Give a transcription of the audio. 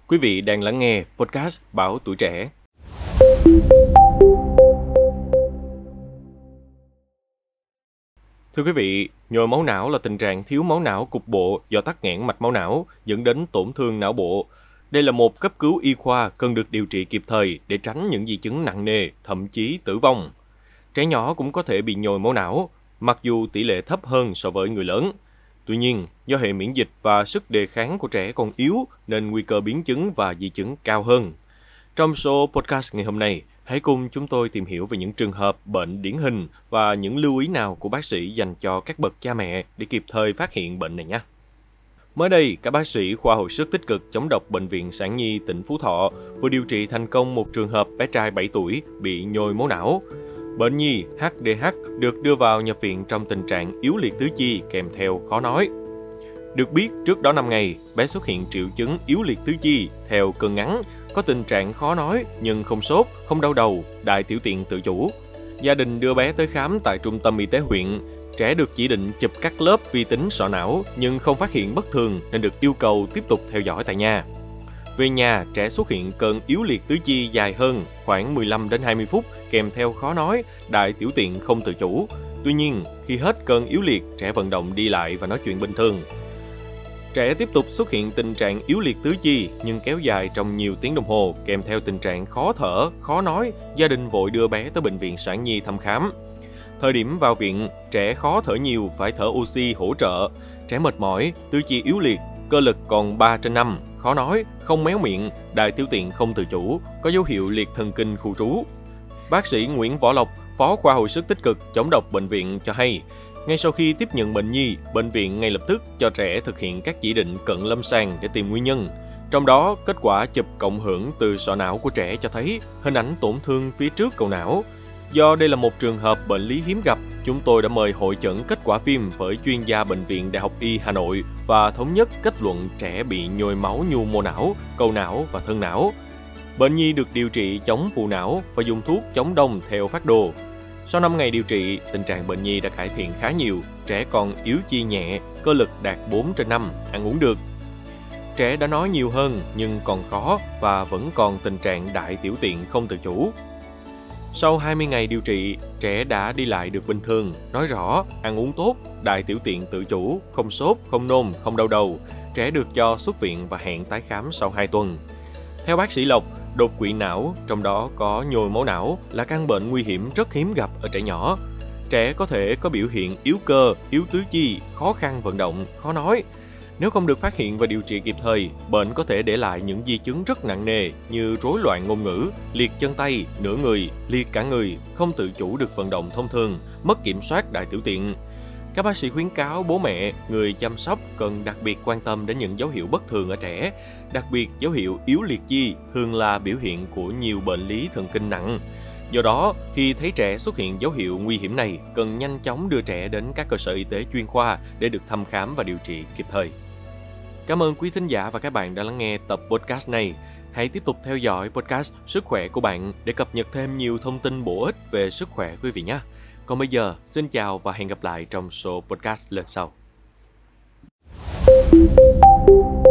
Quý vị đang lắng nghe podcast Báo Tuổi Trẻ. Thưa quý vị, nhồi máu não là tình trạng thiếu máu não cục bộ do tắc nghẽn mạch máu não dẫn đến tổn thương não bộ. Đây là một cấp cứu y khoa cần được điều trị kịp thời để tránh những di chứng nặng nề, thậm chí tử vong. Trẻ nhỏ cũng có thể bị nhồi máu não, mặc dù tỷ lệ thấp hơn so với người lớn. Tuy nhiên, do hệ miễn dịch và sức đề kháng của trẻ còn yếu nên nguy cơ biến chứng và di chứng cao hơn. Trong số podcast ngày hôm nay, hãy cùng chúng tôi tìm hiểu về những trường hợp bệnh điển hình và những lưu ý nào của bác sĩ dành cho các bậc cha mẹ để kịp thời phát hiện bệnh này nhé. Mới đây, các bác sĩ khoa hồi sức tích cực chống độc Bệnh viện Sản Nhi tỉnh Phú Thọ vừa điều trị thành công một trường hợp bé trai 7 tuổi bị nhồi máu não. Bệnh nhi HDH được đưa vào nhập viện trong tình trạng yếu liệt tứ chi kèm theo khó nói. Được biết, trước đó 5 ngày, bé xuất hiện triệu chứng yếu liệt tứ chi theo cơn ngắn, có tình trạng khó nói nhưng không sốt, không đau đầu, đại tiểu tiện tự chủ. Gia đình đưa bé tới khám tại trung tâm y tế huyện. Trẻ được chỉ định chụp các lớp vi tính sọ não nhưng không phát hiện bất thường nên được yêu cầu tiếp tục theo dõi tại nhà. Về nhà, trẻ xuất hiện cơn yếu liệt tứ chi dài hơn khoảng 15 đến 20 phút kèm theo khó nói, đại tiểu tiện không tự chủ. Tuy nhiên, khi hết cơn yếu liệt, trẻ vận động đi lại và nói chuyện bình thường. Trẻ tiếp tục xuất hiện tình trạng yếu liệt tứ chi nhưng kéo dài trong nhiều tiếng đồng hồ kèm theo tình trạng khó thở, khó nói. Gia đình vội đưa bé tới Bệnh viện Sản Nhi thăm khám. Thời điểm vào viện, trẻ khó thở nhiều, phải thở oxy hỗ trợ. Trẻ mệt mỏi, tứ chi yếu liệt, cơ lực còn 3/5, khó nói, không méo miệng, đại tiểu tiện không tự chủ, có dấu hiệu liệt thần kinh khu trú. Bác sĩ Nguyễn Võ Lộc, Phó khoa hồi sức tích cực chống độc bệnh viện cho hay, ngay sau khi tiếp nhận bệnh nhi, bệnh viện ngay lập tức cho trẻ thực hiện các chỉ định cận lâm sàng để tìm nguyên nhân. Trong đó, kết quả chụp cộng hưởng từ sọ não của trẻ cho thấy hình ảnh tổn thương phía trước cầu não. Do đây là một trường hợp bệnh lý hiếm gặp, chúng tôi đã mời hội chẩn kết quả phim với chuyên gia Bệnh viện Đại học Y Hà Nội và thống nhất kết luận trẻ bị nhồi máu nhu mô não, cầu não và thân não. Bệnh nhi được điều trị chống phù não và dùng thuốc chống đông theo phác đồ. Sau 5 ngày điều trị, tình trạng bệnh nhi đã cải thiện khá nhiều, trẻ còn yếu chi nhẹ, cơ lực đạt 4/5, ăn uống được. Trẻ đã nói nhiều hơn nhưng còn khó và vẫn còn tình trạng đại tiểu tiện không tự chủ. Sau 20 ngày điều trị, trẻ đã đi lại được bình thường, nói rõ, ăn uống tốt, đại tiểu tiện tự chủ, không sốt, không nôn, không đau đầu. Trẻ được cho xuất viện và hẹn tái khám sau 2 tuần. Theo bác sĩ Lộc, đột quỵ não, trong đó có nhồi máu não, là căn bệnh nguy hiểm rất hiếm gặp ở trẻ nhỏ. Trẻ có thể có biểu hiện yếu cơ, yếu tứ chi, khó khăn vận động, khó nói. Nếu không được phát hiện và điều trị kịp thời, bệnh có thể để lại những di chứng rất nặng nề như rối loạn ngôn ngữ, liệt chân tay, nửa người, liệt cả người, không tự chủ được vận động thông thường, mất kiểm soát đại tiểu tiện. Các bác sĩ khuyến cáo bố mẹ, người chăm sóc cần đặc biệt quan tâm đến những dấu hiệu bất thường ở trẻ, đặc biệt dấu hiệu yếu liệt chi thường là biểu hiện của nhiều bệnh lý thần kinh nặng. Do đó, khi thấy trẻ xuất hiện dấu hiệu nguy hiểm này, cần nhanh chóng đưa trẻ đến các cơ sở y tế chuyên khoa để được thăm khám và điều trị kịp thời. Cảm ơn quý thính giả và các bạn đã lắng nghe tập podcast này. Hãy tiếp tục theo dõi podcast Sức khỏe của bạn để cập nhật thêm nhiều thông tin bổ ích về sức khỏe quý vị nhé. Còn bây giờ, xin chào và hẹn gặp lại trong số podcast lần sau.